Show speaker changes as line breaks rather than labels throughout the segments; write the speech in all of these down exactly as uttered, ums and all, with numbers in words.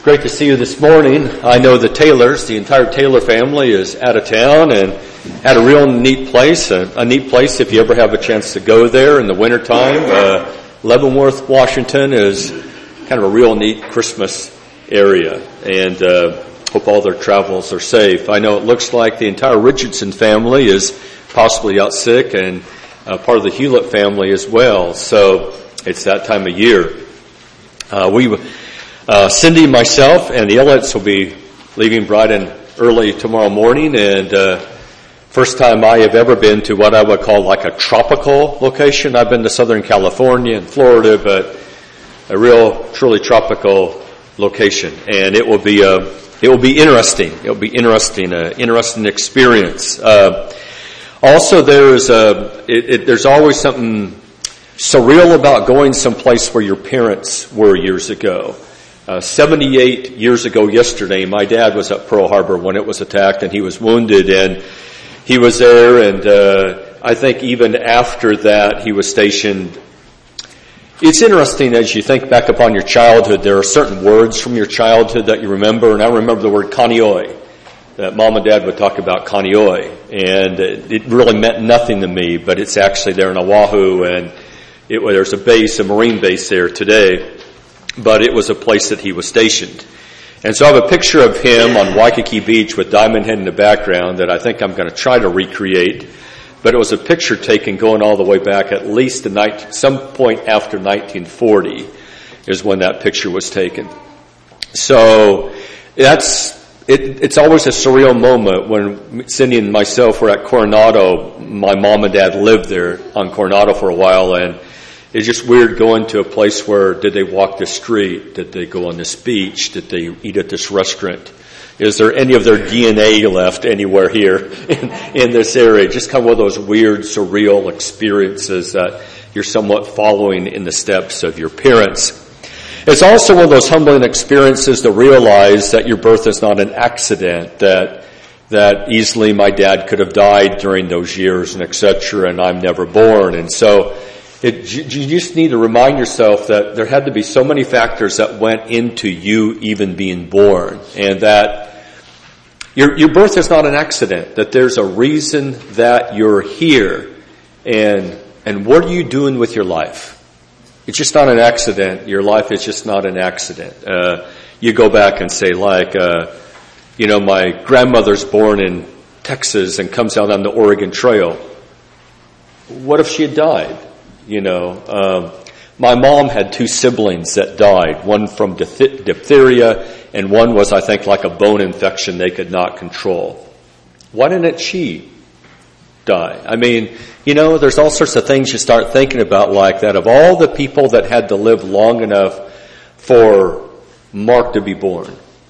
Great to see you this morning. I know the Taylors, the entire Taylor family is out of town and at a real neat place, a, a neat place if you ever have a chance to go there in the wintertime. Uh, Leavenworth, Washington is kind of a real neat Christmas area, and uh, hope all their travels are safe. I know it looks like the entire Richardson family is possibly out sick, and uh, part of the Hewlett family as well, so it's that time of year. Uh, we Uh, Cindy, myself, and the Elliots will be leaving bright and early tomorrow morning, and uh, first time I have ever been to what I would call like a tropical location. I've been to Southern California and Florida, but a real, truly tropical location, and it will be a, it will be interesting. It will be interesting, an interesting experience. Uh, also, there is a, it, it, there's always something surreal about going someplace where your parents were years ago. Uh, seventy-eight years ago yesterday, my dad was at Pearl Harbor when it was attacked, and he was wounded, and he was there, and uh, I think even after that he was stationed. It's interesting as you think back upon your childhood, there are certain words from your childhood that you remember, and I remember the word Kaneohe, that Mom and Dad would talk about Kaneohe, and it, it really meant nothing to me, but it's actually there in Oahu, and it, there's a base, a Marine base there today. But it was a place that he was stationed. And so I have a picture of him on Waikiki Beach with Diamond Head in the background that I think I'm going to try to recreate. But it was a picture taken going all the way back at least to nineteen, some point after nineteen forty is when that picture was taken. So that's it, it's always a surreal moment when Cindy and myself were at Coronado. My mom and dad lived there on Coronado for a while, and it's just weird going to a place where did they walk the street? Did they go on this beach? Did they eat at this restaurant? Is there any of their D N A left anywhere here in, in this area? Just kind of one of those weird, surreal experiences that you're somewhat following in the steps of your parents. It's also one of those humbling experiences to realize that your birth is not an accident, that that easily my dad could have died during those years and et cetera, and I'm never born. And so It, you just need to remind yourself that there had to be so many factors that went into you even being born, and that your, your birth is not an accident, that there's a reason that you're here, and and what are you doing with your life? It's just not an accident. Your life is just not an accident. Uh, you go back and say, like, uh, you know, my grandmother's born in Texas and comes out on the Oregon Trail. What if she had died? You know, um, my mom had two siblings that died, one from diph- diphtheria, and one was, I think, like a bone infection they could not control. Why didn't she die? I mean, you know, there's all sorts of things you start thinking about like that. Of all the people that had to live long enough for Mark to be born.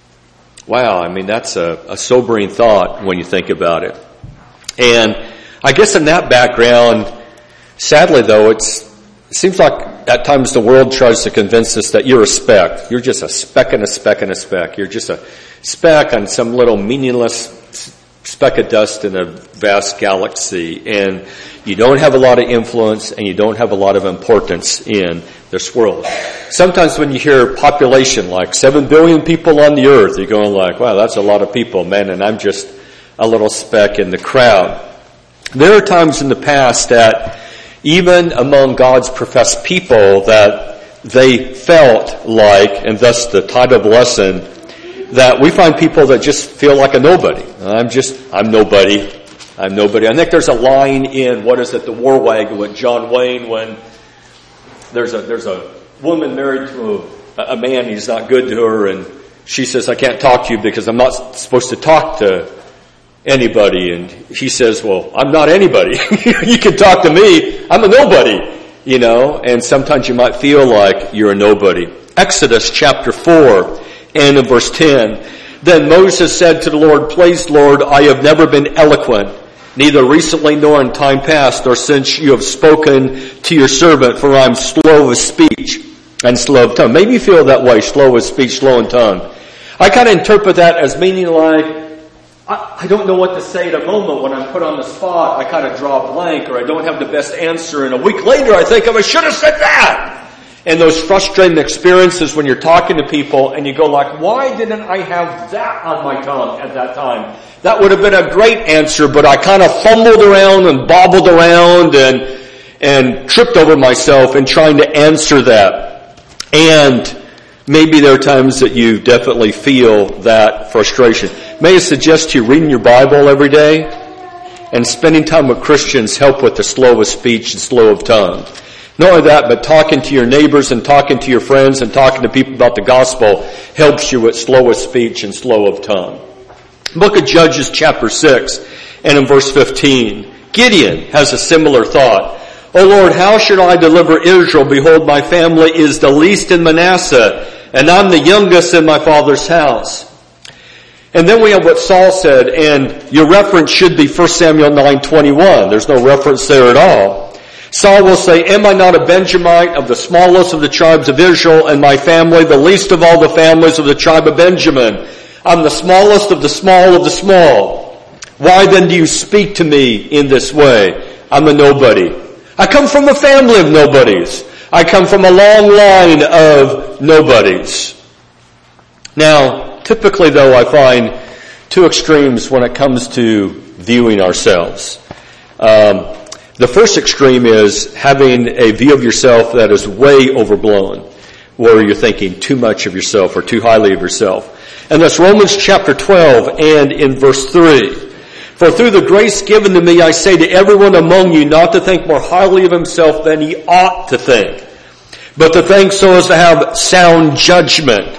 Wow, I mean, that's a, a sobering thought when you think about it. And I guess in that background, sadly, though, it's, it seems like at times the world tries to convince us that you're a speck. You're just a speck and a speck and a speck. You're just a speck on some little meaningless speck of dust in a vast galaxy. And you don't have a lot of influence and you don't have a lot of importance in this world. Sometimes when you hear population like seven billion people on the earth, you're going like, wow, that's a lot of people, man, and I'm just a little speck in the crowd. There are times in the past that even among God's professed people that they felt like, and thus the title of the lesson, that we find people that just feel like a nobody. I'm just, I'm nobody. I'm nobody. I think there's a line in, what is it, The War Wagon with John Wayne, when there's a, there's a woman married to a, a man, he's not good to her, and she says, I can't talk to you because I'm not supposed to talk to anybody, and he says, well, I'm not anybody. You can talk to me. I'm a nobody, you know, and sometimes you might feel like you're a nobody. Exodus chapter four and in verse ten, then Moses said to the Lord, please, Lord, I have never been eloquent, neither recently nor in time past, or since you have spoken to your servant, for I am slow of speech and slow of tongue. Maybe you feel that way, slow of speech, slow in tongue. I kind of interpret that as meaning like, I don't know what to say at a moment when I'm put on the spot. I kind of draw a blank, or I don't have the best answer, and a week later I think, I should have said that. and those frustrating experiences when you're talking to people and you go like, why didn't I have that on my tongue at that time? That would have been a great answer, but I kind of fumbled around and bobbled around and and tripped over myself in trying to answer that. And maybe there are times that you definitely feel that frustration. May I suggest to you reading your Bible every day and spending time with Christians help with the slow of speech and slow of tongue. Not only that, but talking to your neighbors and talking to your friends and talking to people about the gospel helps you with slow of speech and slow of tongue. Book of Judges chapter six and in verse fifteen, Gideon has a similar thought. O Lord, how should I deliver Israel? Behold, my family is the least in Manasseh, and I'm the youngest in my father's house. And then we have what Saul said, and your reference should be First Samuel nine twenty-one. There's no reference there at all. Saul will say, am I not a Benjamite of the smallest of the tribes of Israel, and my family the least of all the families of the tribe of Benjamin? I'm the smallest of the small of the small. Why then do you speak to me in this way? I'm a nobody. I come from a family of nobodies. I come from a long line of nobodies. Now, typically though, I find two extremes when it comes to viewing ourselves. Um, The first extreme is having a view of yourself that is way overblown, where you're thinking too much of yourself or too highly of yourself. And that's Romans chapter twelve and in verse three. For through the grace given to me, I say to everyone among you not to think more highly of himself than he ought to think, but to think so as to have sound judgment,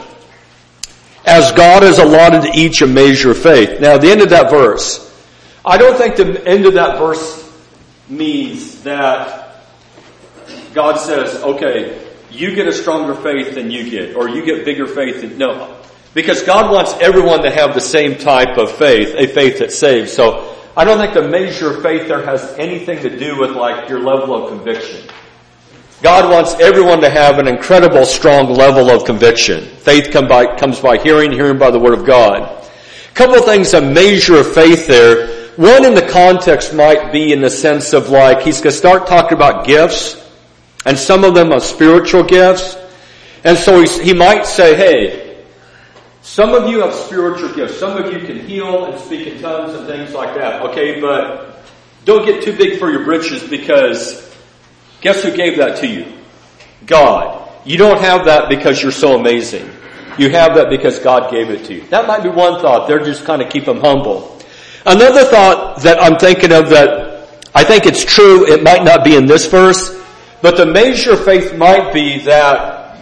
as God has allotted to each a measure of faith. Now, the end of that verse, I don't think the end of that verse means that God says, okay, you get a stronger faith than you get, or you get bigger faith than, no. Because God wants everyone to have the same type of faith, a faith that saves. So I don't think the measure of faith there has anything to do with like your level of conviction. God wants everyone to have an incredible strong level of conviction. Faith come by, comes by hearing, hearing by the word of God. A couple of things, a measure of faith there. One in the context might be in the sense of like, he's going to start talking about gifts, and some of them are spiritual gifts. And so he's, he might say, hey, some of you have spiritual gifts. Some of you can heal and speak in tongues and things like that. Okay, but don't get too big for your britches, because guess who gave that to you? God. You don't have that because you're so amazing. You have that because God gave it to you. That might be one thought. They're just kind of keep them humble. Another thought that I'm thinking of that I think it's true, it might not be in this verse, but the measure of faith might be that,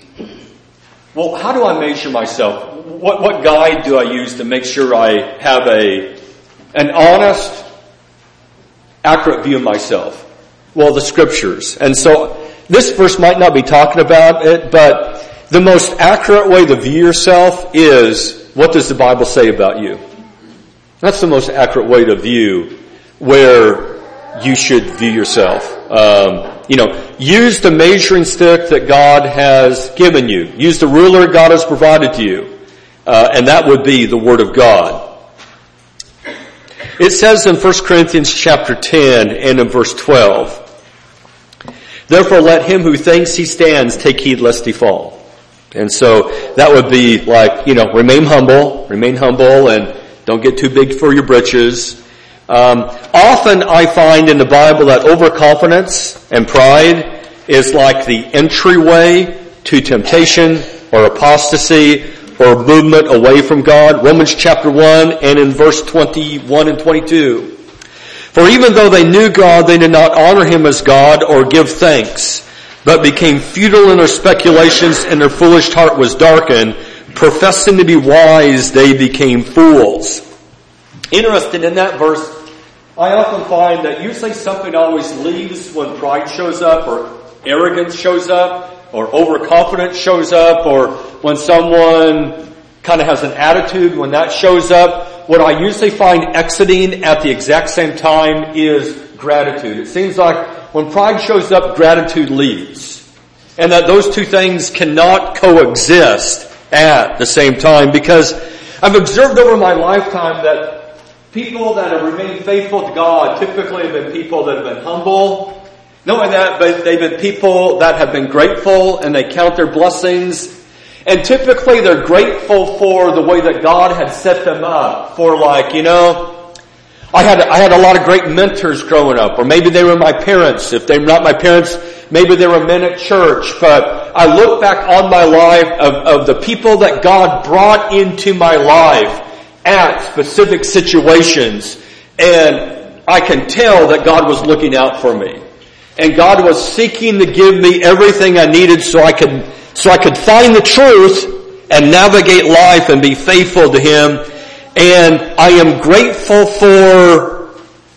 well, how do I measure myself? What, what guide do I use to make sure I have a, an honest, accurate view of myself? Well, the scriptures. And so this verse might not be talking about it, but the most accurate way to view yourself is, what does the Bible say about you? That's the most accurate way to view where you should view yourself. Um, you know, use the measuring stick that God has given you. Use the ruler God has provided to you. Uh, and that would be the Word of God. It says in First Corinthians chapter ten and in verse twelve, therefore let him who thinks he stands take heed lest he fall. And so that would be like, you know, remain humble, remain humble and don't get too big for your britches. Um, often I find in the Bible that overconfidence and pride is like the entryway to temptation or apostasy or movement away from God. Romans chapter one and in verse twenty-one and twenty-two. For even though they knew God, they did not honor him as God or give thanks, but became futile in their speculations, and their foolish heart was darkened. Professing to be wise, they became fools. Interested in that verse, I often find that usually something always leaves when pride shows up, or arrogance shows up, or overconfidence shows up, or when someone kind of has an attitude, when that shows up. What I usually find exiting at the exact same time is gratitude. It seems like when pride shows up, gratitude leaves. And that those two things cannot coexist at the same time, because I've observed over my lifetime that people that have remained faithful to God typically have been people that have been humble, Not only that, but they've been people that have been grateful and they count their blessings. And typically they're grateful for the way that God had set them up. For like, you know, I had I had a lot of great mentors growing up. Or maybe they were my parents. If they're not my parents, maybe they were men at church. But I look back on my life of, of the people that God brought into my life at specific situations. And I can tell that God was looking out for me. And God was seeking to give me everything I needed so I could, so I could find the truth and navigate life and be faithful to Him. And I am grateful for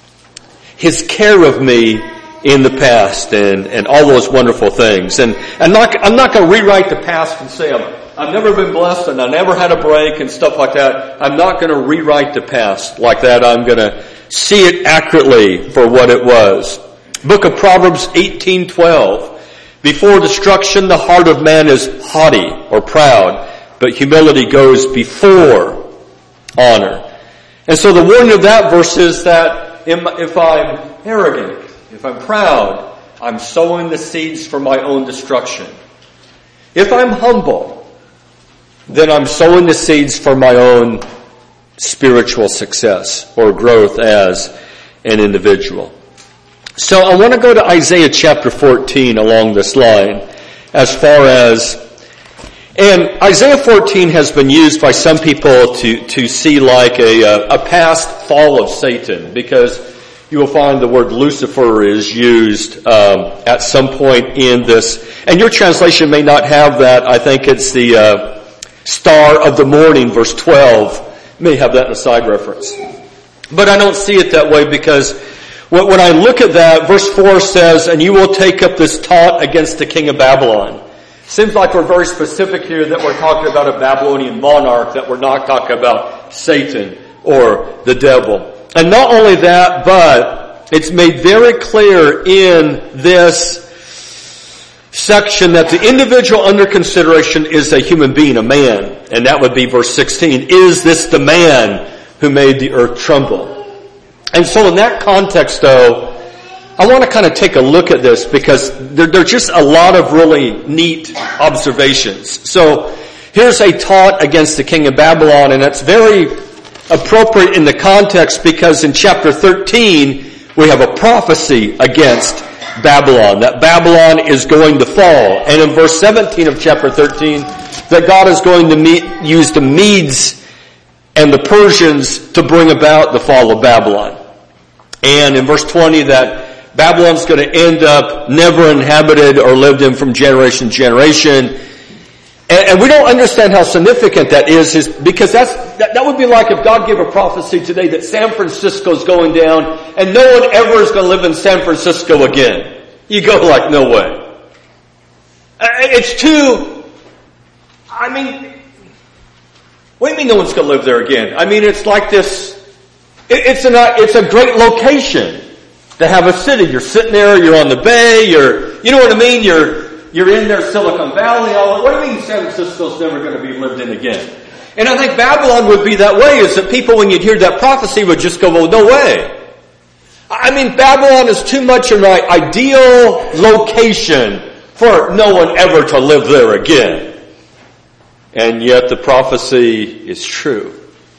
His care of me in the past and, and all those wonderful things. And I'm not, I'm not going to rewrite the past and say I'm, I've never been blessed and I never had a break and stuff like that. I'm not going to rewrite the past like that. I'm going to see it accurately for what it was. Book of Proverbs eighteen twelve. Before destruction, the heart of man is haughty or proud, but humility goes before honor. And so the warning of that verse is that if I'm arrogant, if I'm proud, I'm sowing the seeds for my own destruction. If I'm humble, then I'm sowing the seeds for my own spiritual success or growth as an individual. So I want to go to Isaiah chapter fourteen along this line as far as, and Isaiah fourteen has been used by some people to, to see like a, a past fall of Satan, because you will find the word Lucifer is used um, at some point in this. And your translation may not have that. I think it's the uh, star of the morning, verse twelve, may have that in a side reference. But I don't see it that way, because when I look at that, verse four says, and you will take up this taunt against the king of Babylon. Seems like we're very specific here that we're talking about a Babylonian monarch, that we're not talking about Satan or the devil. And not only that, but it's made very clear in this section that the individual under consideration is a human being, a man. And that would be verse sixteen. Is this the man who made the earth tremble? And so in that context, though, I want to kind of take a look at this, because there, there are just a lot of really neat observations. So here's a taunt against the king of Babylon, and it's very appropriate in the context, because in chapter thirteen, we have a prophecy against Babylon, that Babylon is going to fall. And in verse seventeen of chapter thirteen, that God is going to meet, use the Medes and the Persians to bring about the fall of Babylon. And in verse twenty, that Babylon's going to end up never inhabited or lived in from generation to generation. And, and we don't understand how significant that is, is because that's, that, that would be like if God gave a prophecy today that San Francisco's going down and no one ever is going to live in San Francisco again. You go like, no way. It's too, I mean, what do you mean no one's going to live there again? I mean, it's like this, it, it's, an, it's a great location to have a city. You're sitting there, you're on the bay, you're, you know what I mean? You're, you're in there, Silicon Valley, all, what do you mean San Francisco's never going to be lived in again? And I think Babylon would be that way, is that people, when you'd hear that prophecy, would just go, well, no way. I mean, Babylon is too much an ideal location for no one ever to live there again. And yet the prophecy is true.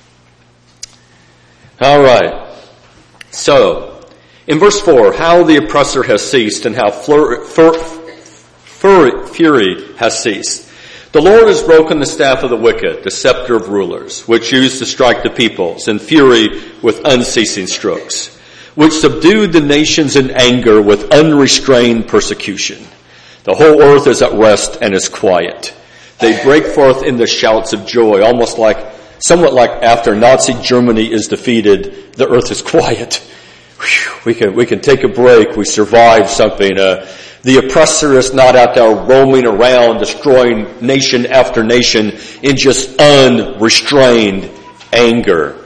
All right. So, in verse four, how the oppressor has ceased and how flur, fur, fur, fury has ceased. The Lord has broken the staff of the wicked, the scepter of rulers, which used to strike the peoples in fury with unceasing strokes, which subdued the nations in anger with unrestrained persecution. The whole earth is at rest and is quiet. They break forth in the shouts of joy, almost like, somewhat like after Nazi Germany is defeated, the earth is quiet. Whew, we can, we can take a break. We survived something. Uh, the oppressor is not out there roaming around, destroying nation after nation in just unrestrained anger.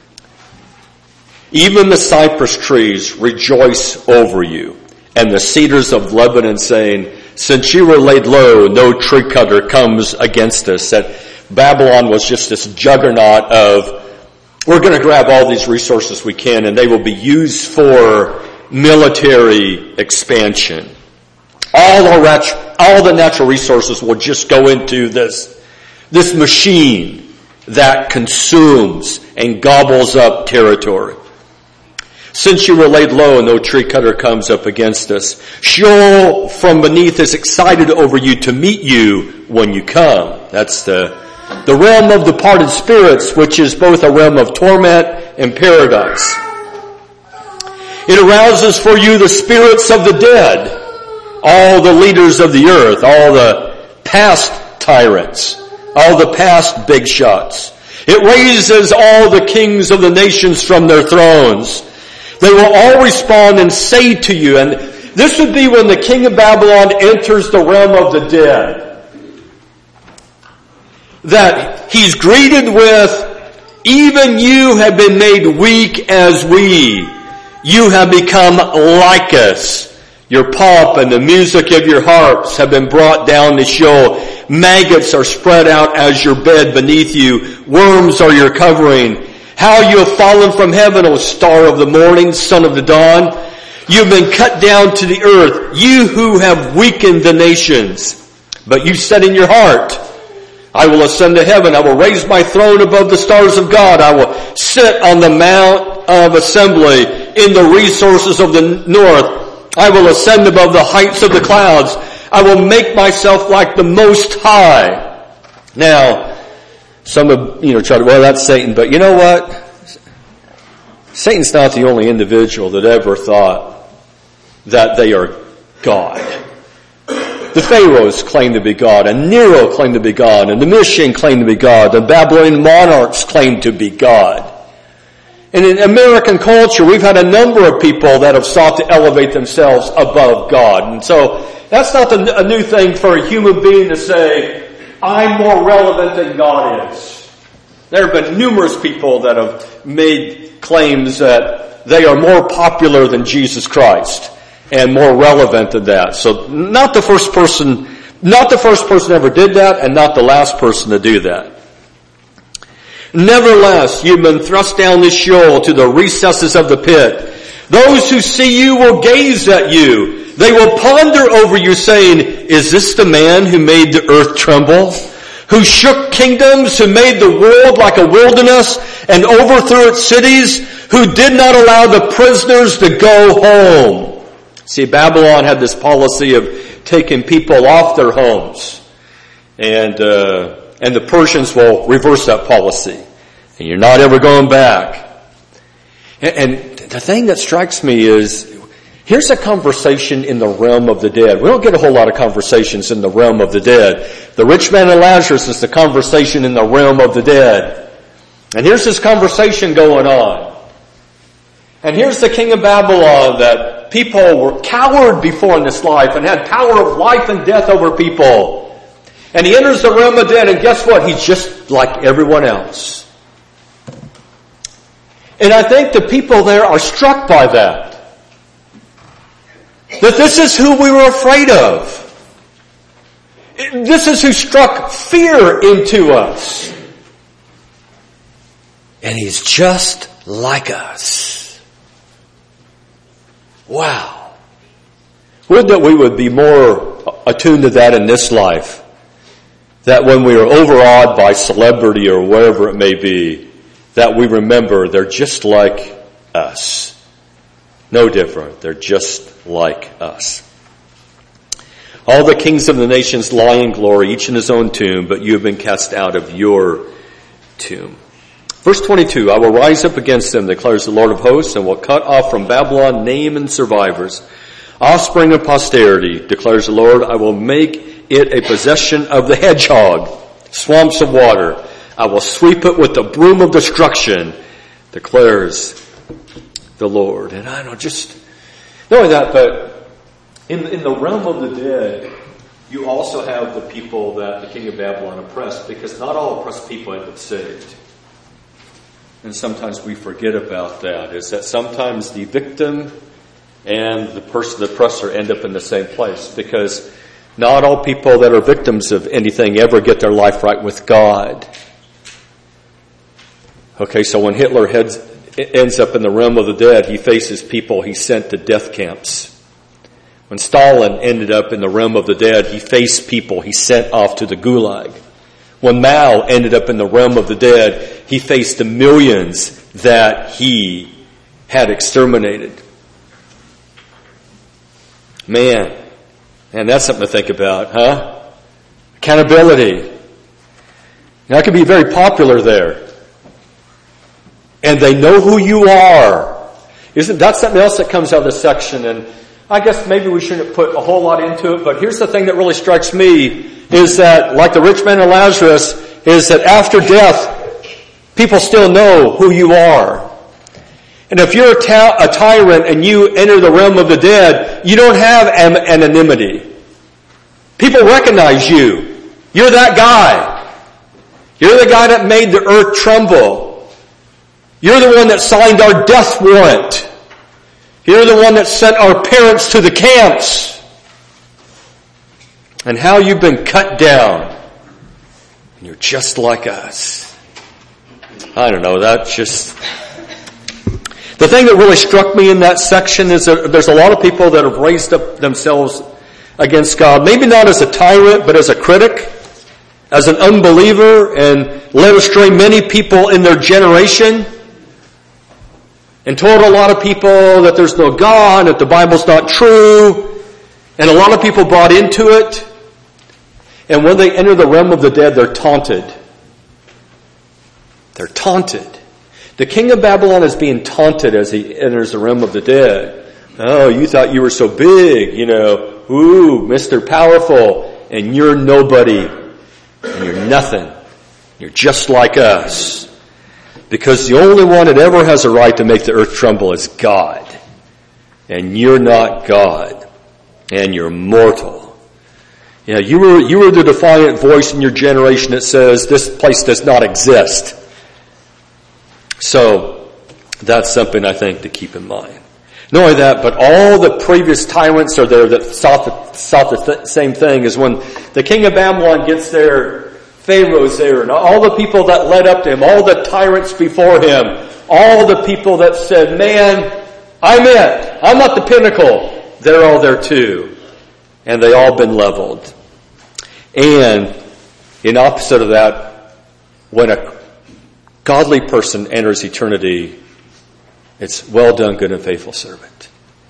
Even the cypress trees rejoice over you, and the cedars of Lebanon saying, since you were laid low, no tree cutter comes against us. That Babylon was just this juggernaut of, we're going to grab all these resources we can, and they will be used for military expansion. All our rat- all the natural resources will just go into this, this machine that consumes and gobbles up territory. Since you were laid low, no tree cutter comes up against us. Sheol from beneath is excited over you to meet you when you come. That's the, the realm of departed spirits, which is both a realm of torment and paradise. It arouses for you the spirits of the dead, all the leaders of the earth, all the past tyrants, all the past big shots. It raises all the kings of the nations from their thrones. They will all respond and say to you, and this would be when the king of Babylon enters the realm of the dead, that he's greeted with, even you have been made weak as we. You have become like us. Your pomp and the music of your harps have been brought down to Sheol. Maggots are spread out as your bed beneath you. Worms are your covering. How you have fallen from heaven, O star of the morning, son of the dawn. You have been cut down to the earth, you who have weakened the nations. But you said in your heart, I will ascend to heaven. I will raise my throne above the stars of God. I will sit on the mount of assembly in the resources of the north. I will ascend above the heights of the clouds. I will make myself like the Most High. Now, some have, you know, tried to, well, that's Satan. But you know what? Satan's not the only individual that ever thought that they are God. The Pharaohs claimed to be God, and Nero claimed to be God, and the Domitian claimed to be God, the Babylonian monarchs claimed to be God. And in American culture, we've had a number of people that have sought to elevate themselves above God. And so, that's not a new thing for a human being to say, I'm more relevant than God is. There have been numerous people that have made claims that they are more popular than Jesus Christ and more relevant than that. So not the first person, not the first person ever did that, and not the last person to do that. Nevertheless, you've been thrust down the Sheol to the recesses of the pit. Those who see you will gaze at you. They will ponder over you, saying, is this the man who made the earth tremble? Who shook kingdoms, who made the world like a wilderness and overthrew its cities? Who did not allow the prisoners to go home? See, Babylon had this policy of taking people off their homes. And, uh, and the Persians will reverse that policy. And you're not ever going back. And, and the thing that strikes me is, here's a conversation in the realm of the dead. We don't get a whole lot of conversations in the realm of the dead. The rich man and Lazarus is the conversation in the realm of the dead. And here's this conversation going on. And here's the king of Babylon that people were cowered before in this life and had power of life and death over people. And he enters the realm of the dead, and guess what? He's just like everyone else. And I think the people there are struck by that. That this is who we were afraid of. This is who struck fear into us. And he's just like us. Wow. Would that we would be more attuned to that in this life. That when we are overawed by celebrity or wherever it may be, that we remember they're just like us. No different. They're just like us. All the kings of the nations lie in glory, each in his own tomb, but you have been cast out of your tomb. Verse twenty-two, I will rise up against them, declares the Lord of hosts, and will cut off from Babylon name and survivors. Offspring of posterity, declares the Lord, I will make it a possession of the hedgehog, swamps of water. I will sweep it with the broom of destruction, declares the Lord. And I don't just knowing that, but in, in the realm of the dead, you also have the people that the king of Babylon oppressed, because not all oppressed people have been saved. And sometimes we forget about that, is that sometimes the victim and the person, the oppressor, end up in the same place, because not all people that are victims of anything ever get their life right with God. Okay, so when Hitler heads, ends up in the realm of the dead, he faces people he sent to death camps. When Stalin ended up in the realm of the dead, he faced people he sent off to the Gulag. When Mao ended up in the realm of the dead, he faced the millions that he had exterminated. Man, man, that's something to think about, huh? Accountability. Now, that could be very popular there. And they know who you are. Isn't that something else that comes out of this section? And I guess maybe we shouldn't put a whole lot into it, but here's the thing that really strikes me, is that, like the rich man and Lazarus, is that after death, people still know who you are. And if you're a, ta- a tyrant and you enter the realm of the dead, you don't have am- anonymity. People recognize you. You're that guy. You're the guy that made the earth tremble. You're the one that signed our death warrant. You're the one that sent our parents to the camps. And how you've been cut down. And you're just like us. I don't know, that's just... The thing that really struck me in that section is that there's a lot of people that have raised up themselves against God. Maybe not as a tyrant, but as a critic, as an unbeliever, and led astray many people in their generation. And told a lot of people that there's no God, that the Bible's not true. And a lot of people bought into it. And when they enter the realm of the dead, they're taunted. They're taunted. The king of Babylon is being taunted as he enters the realm of the dead. Oh, you thought you were so big, you know. Ooh, Mister Powerful. And you're nobody. And you're nothing. You're just like us. Because the only one that ever has a right to make the earth tremble is God. And you're not God. And you're mortal. Yeah, you were, you were the defiant voice in your generation that says this place does not exist. So, that's something I think to keep in mind. Not only that, but all the previous tyrants are there that sought the, sought the th- same thing. Is when the king of Babylon gets there, Pharaoh's there, and all the people that led up to him, all the tyrants before him, all the people that said, man, I'm it. I'm not the pinnacle. They're all there too. And they all been leveled. And in opposite of that, when a godly person enters eternity, it's well done, good and faithful servant.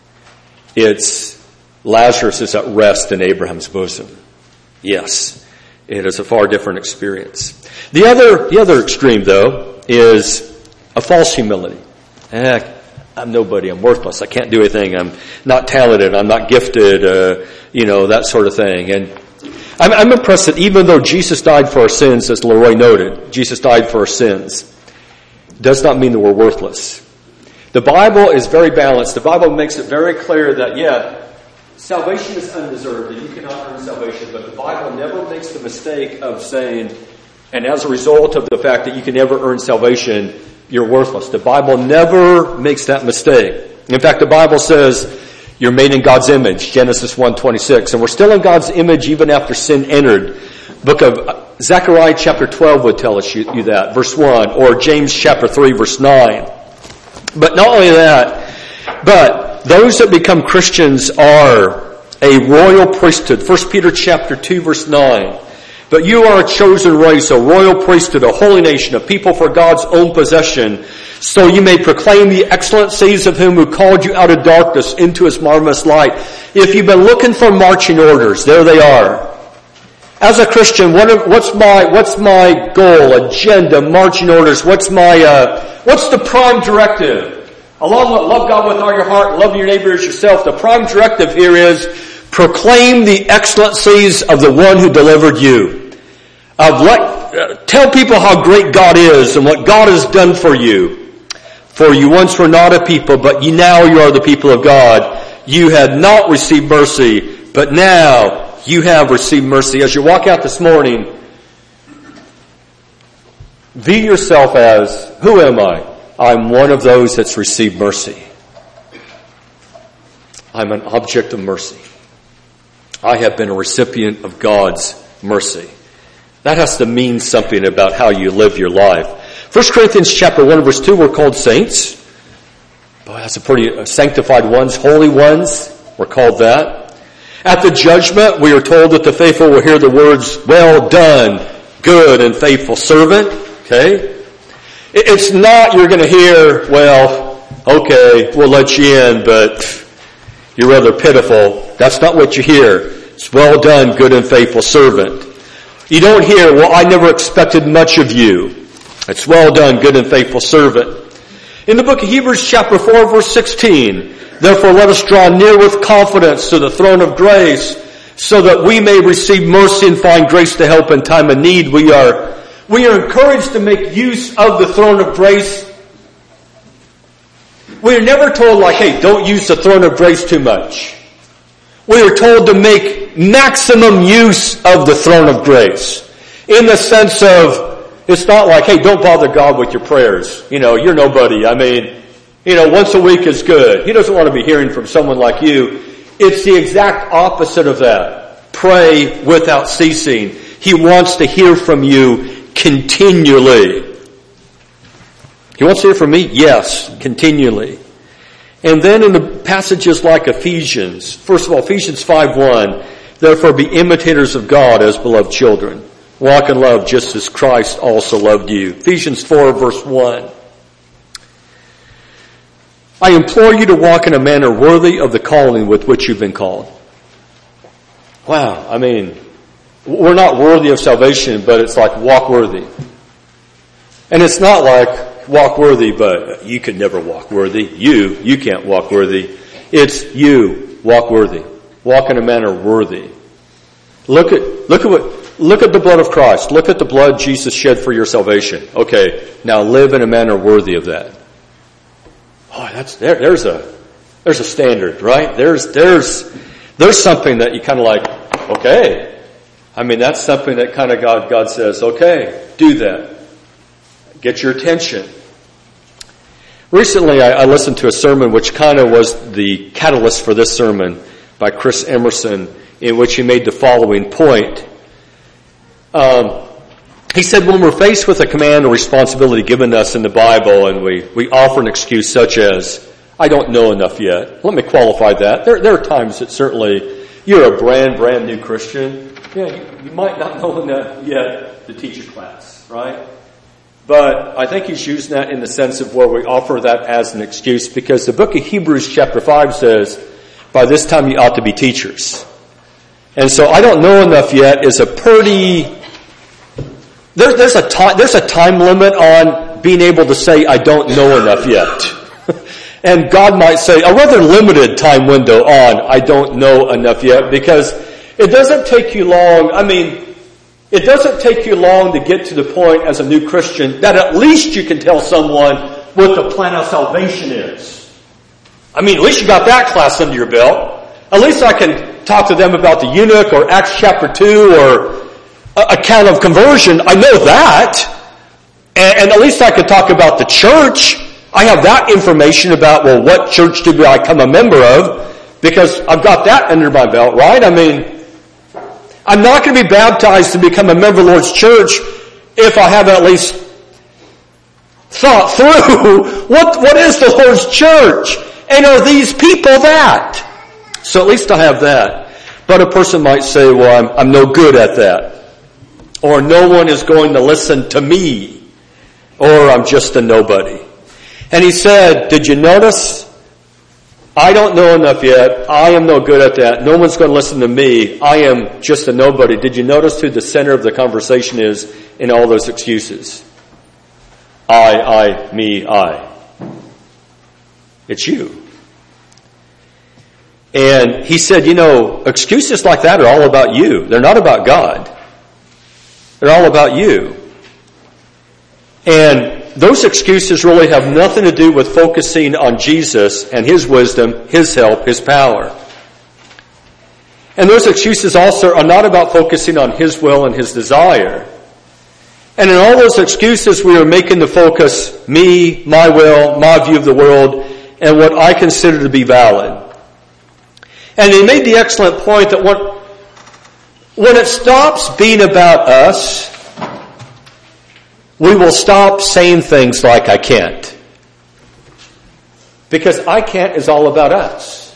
It's Lazarus is at rest in Abraham's bosom. Yes, it is a far different experience. The other, the other extreme, though, is a false humility. Eh, I'm nobody. I'm worthless. I can't do anything. I'm not talented. I'm not gifted. Uh, you know, that sort of thing. And I'm, I'm impressed that even though Jesus died for our sins, as Leroy noted, Jesus died for our sins, does not mean that we're worthless. The Bible is very balanced. The Bible makes it very clear that, yeah, salvation is undeserved, and you cannot earn salvation, but the Bible never makes the mistake of saying, and as a result of the fact that you can never earn salvation, you're worthless. The Bible never makes that mistake. In fact, the Bible says you're made in God's image, Genesis one twenty-six, and we're still in God's image even after sin entered. Book of Zechariah chapter twelve would tell us you, you that, verse one, or James chapter three, verse nine. But not only that, but those that become Christians are a royal priesthood. First Peter chapter two, verse nine. But you are a chosen race, a royal priesthood, a holy nation, a people for God's own possession, so you may proclaim the excellencies of him who called you out of darkness into his marvelous light. If you've been looking for marching orders, there they are. As a Christian, what, what's my what's my goal, agenda, marching orders? What's my uh, what's the prime directive? Along with love God with all your heart, love your neighbor as yourself. The prime directive here is proclaim the excellencies of the one who delivered you. Of let, uh, tell people how great God is and what God has done for you. For you once were not a people, but you now you are the people of God. You had not received mercy, but now you have received mercy. As you walk out this morning, view yourself as, who am I? I'm one of those that's received mercy. I'm an object of mercy. I have been a recipient of God's mercy. That has to mean something about how you live your life. First Corinthians chapter one, verse two, we're called saints. Boy, that's a pretty uh, sanctified ones, holy ones. We're called that. At the judgment, we are told that the faithful will hear the words, well done, good and faithful servant. Okay? It's not you're going to hear, well, okay, we'll let you in, but you're rather pitiful. That's not what you hear. It's well done, good and faithful servant. You don't hear, well, I never expected much of you. It's well done, good and faithful servant. In the book of Hebrews chapter four, verse sixteen, therefore let us draw near with confidence to the throne of grace, so that we may receive mercy and find grace to help in time of need. We are, we are encouraged to make use of the throne of grace. We are never told like, hey, don't use the throne of grace too much. We are told to make maximum use of the throne of grace. In the sense of, it's not like, hey, don't bother God with your prayers. You know, you're nobody. I mean, you know, once a week is good. He doesn't want to be hearing from someone like you. It's the exact opposite of that. Pray without ceasing. He wants to hear from you continually. He wants to hear from me? Yes, continually. And then in the passages like Ephesians, first of all, Ephesians five one, therefore be imitators of God as beloved children. Walk in love just as Christ also loved you. Ephesians four verse one. I implore you to walk in a manner worthy of the calling with which you've been called. Wow, I mean, we're not worthy of salvation, but it's like walk worthy. And it's not like walk worthy, but you could never walk worthy. You, you can't walk worthy. It's you, walk worthy. Walk in a manner worthy. Look at, look at what, Look at the blood of Christ. Look at the blood Jesus shed for your salvation. Okay, now live in a manner worthy of that. Oh, that's there. There's a there's a standard, right? There's there's there's something that you kind of like. Okay, I mean that's something that kind of God God says. Okay, do that. Get your attention. Recently, I, I listened to a sermon which kind of was the catalyst for this sermon by Chris Emerson, in which he made the following point. Um, he said, when we're faced with a command or responsibility given us in the Bible and we, we offer an excuse such as, I don't know enough yet. Let me qualify that. There, there are times that certainly you're a brand, brand new Christian. Yeah, you, you might not know enough yet to teach a class, right? But I think he's using that in the sense of where we offer that as an excuse because the book of Hebrews chapter five says, by this time you ought to be teachers. And so I don't know enough yet is a pretty... There, there's a time, there's a time limit on being able to say, I don't know enough yet. And God might say, a rather limited time window on, I don't know enough yet, because it doesn't take you long, I mean, it doesn't take you long to get to the point as a new Christian that at least you can tell someone what the plan of salvation is. I mean, at least you got that class under your belt. At least I can talk to them about the eunuch or Acts chapter two or account of conversion. I know that. And, and at least I could talk about the church. I have that information about, well, what church do I become a member of? Because I've got that under my belt, right? I mean, I'm not going to be baptized to become a member of the Lord's church if I haven't at least thought through what, what is the Lord's church? And are these people that? So at least I have that. But a person might say, well, I'm, I'm no good at that. Or no one is going to listen to me. Or I'm just a nobody. And he said, did you notice? I don't know enough yet. I am no good at that. No one's going to listen to me. I am just a nobody. Did you notice who the center of the conversation is in all those excuses? I, I, me, I. It's you. And he said, you know, excuses like that are all about you. They're not about God. They're all about you. And those excuses really have nothing to do with focusing on Jesus and His wisdom, His help, His power. And those excuses also are not about focusing on His will and His desire. And in all those excuses, we are making the focus me, my will, my view of the world, and what I consider to be valid. And he made the excellent point that when, when it stops being about us, we will stop saying things like, I can't. Because I can't is all about us.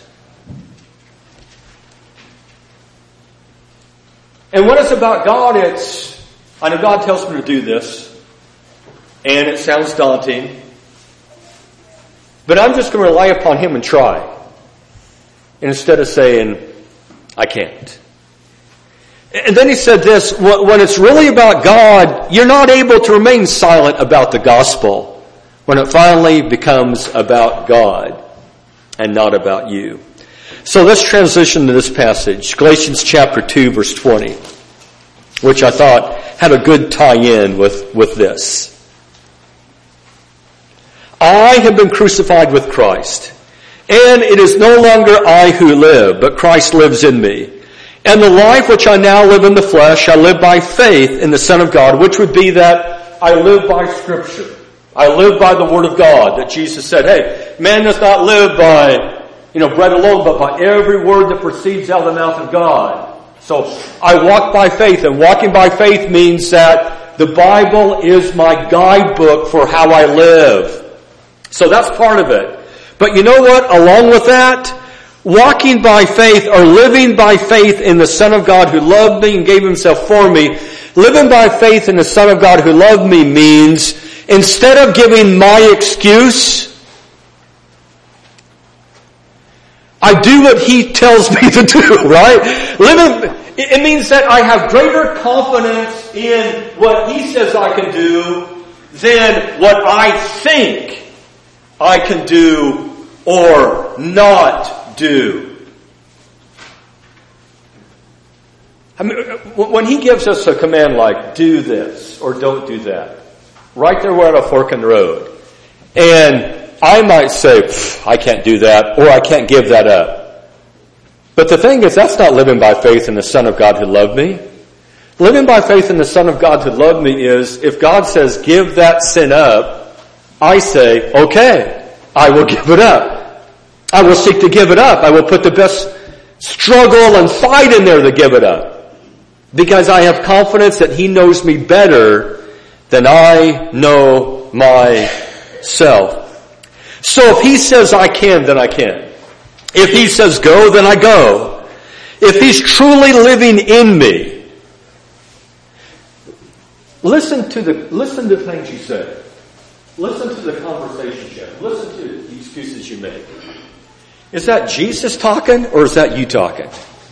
And when it's about God, it's, I know God tells me to do this, and it sounds daunting, but I'm just going to rely upon Him and try. Instead of saying, I can't. And then he said this, when it's really about God, you're not able to remain silent about the gospel when it finally becomes about God and not about you. So let's transition to this passage, Galatians chapter two, verse twenty, which I thought had a good tie-in with, with this. I have been crucified with Christ, and it is no longer I who live, but Christ lives in me. And the life which I now live in the flesh, I live by faith in the Son of God, which would be that I live by Scripture. I live by the Word of God, that Jesus said, hey, man does not live by, you know, bread alone, but by every word that proceeds out of the mouth of God. So I walk by faith, and walking by faith means that the Bible is my guidebook for how I live. So that's part of it. But you know what? Along with that, walking by faith or living by faith in the Son of God who loved me and gave Himself for me, living by faith in the Son of God who loved me means instead of giving my excuse, I do what He tells me to do, right? Living, it means that I have greater confidence in what He says I can do than what I think I can do or not do. I mean, when He gives us a command like, do this or don't do that, right there we're at a fork in the road. And I might say, I can't do that, or I can't give that up. But the thing is, that's not living by faith in the Son of God who loved me. Living by faith in the Son of God who loved me is, if God says, give that sin up, I say, okay, I will give it up. I will seek to give it up. I will put the best struggle and fight in there to give it up. Because I have confidence that He knows me better than I know myself. So if He says I can, then I can. If He says go, then I go. If He's truly living in me, listen to the listen to the things you say. Listen to the conversation you have. Listen to the excuses you make. Is that Jesus talking, or is that you talking?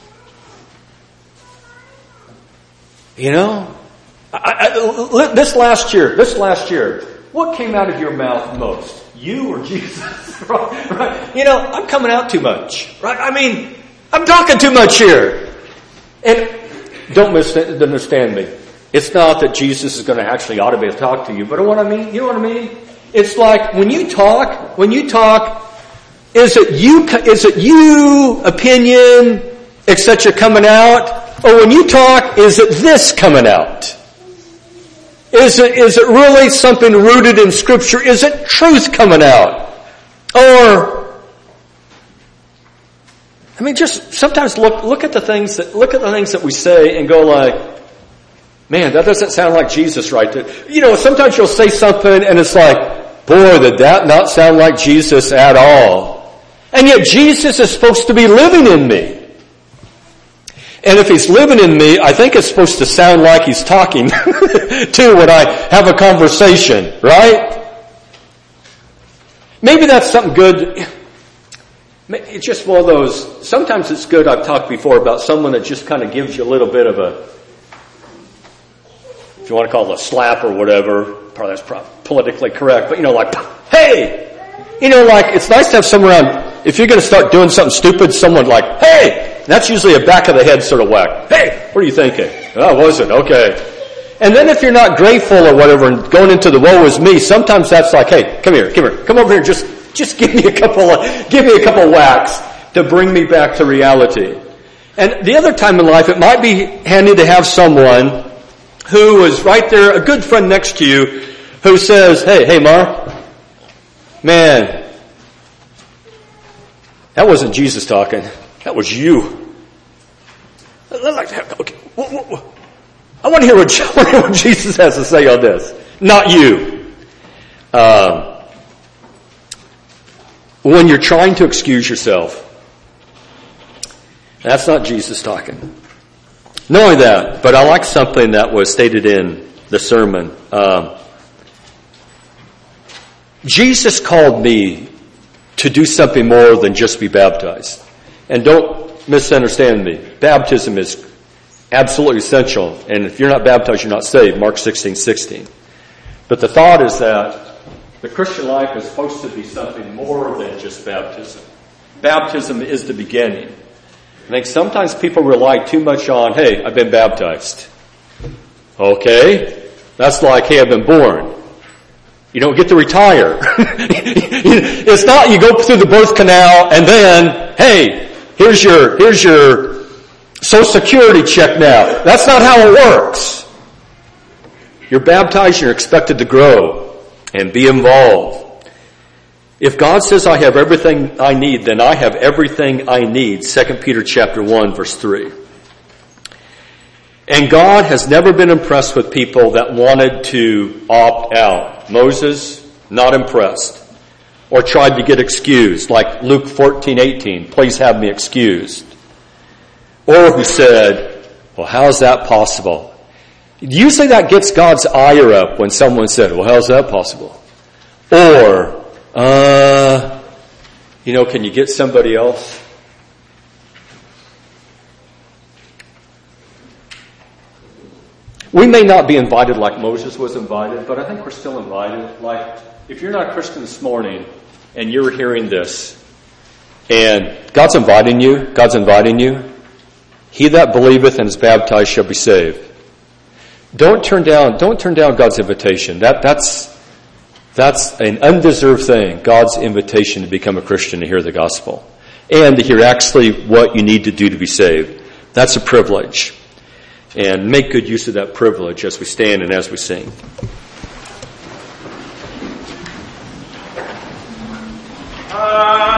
You know, I, I, this last year, this last year, what came out of your mouth most? You or Jesus? right, right? You know, I'm coming out too much, right? I mean, I'm talking too much here. And don't misunderstand me. It's not that Jesus is going to actually ought to be able to talk to you, but what I mean, you know what I mean? It's like when you talk, when you talk, is it you, is it you opinion, et cetera coming out? Or when you talk, is it this coming out? Is it, is it really something rooted in Scripture? Is it truth coming out? Or, I mean, just sometimes look, look at the things that, look at the things that we say and go like, man, that doesn't sound like Jesus right there. You know, sometimes you'll say something and it's like, boy, did that not sound like Jesus at all. And yet Jesus is supposed to be living in me. And if He's living in me, I think it's supposed to sound like He's talking too when I have a conversation, right? Maybe that's something good. It's just one of those, sometimes it's good, I've talked before about someone that just kind of gives you a little bit of a, if you want to call it a slap or whatever, probably that's probably politically correct, but you know, like, hey! You know, like, it's nice to have someone around, if you're going to start doing something stupid, someone like, hey! That's usually a back of the head sort of whack. Hey, what are you thinking? Oh, was it? Okay. And then if you're not grateful or whatever and going into the woe is me, sometimes that's like, hey, come here, come here, come over here, just, just give me a couple of, give me a couple of whacks to bring me back to reality. And the other time in life, it might be handy to have someone who is right there, a good friend next to you, who says, hey, hey, Mark, man, that wasn't Jesus talking. That was you. Okay. I want to hear what, I want to hear what Jesus has to say on this. Not you. Um, when you're trying to excuse yourself, that's not Jesus talking. Not only that, but I like something that was stated in the sermon. Um, Jesus called me to do something more than just be baptized. And don't misunderstand me. Baptism is absolutely essential. And if you're not baptized, you're not saved. Mark sixteen sixteen. But the thought is that the Christian life is supposed to be something more than just baptism. Baptism is the beginning. I think sometimes people rely too much on, hey, I've been baptized. Okay. That's like, hey, I've been born. You don't get to retire. It's not you go through the birth canal and then, hey, here's your, here's your Social Security check now. That's not how it works. You're baptized, you're expected to grow and be involved. If God says I have everything I need, then I have everything I need. Second Peter chapter one, verse three. And God has never been impressed with people that wanted to opt out. Moses, not impressed. Or tried to get excused, like Luke fourteen eighteen, please have me excused. Or who said, well, how's that possible? Usually that gets God's ire up when someone said, well, how's that possible? Or, uh, you know, can you get somebody else? We may not be invited like Moses was invited, but I think we're still invited. Like, if you're not a Christian this morning and you're hearing this, and God's inviting you, God's inviting you, he that believeth and is baptized shall be saved. Don't turn down, don't turn down God's invitation. That, that's, that's an undeserved thing, God's invitation to become a Christian, to hear the gospel. And to hear actually what you need to do to be saved. That's a privilege. And make good use of that privilege as we stand and as we sing.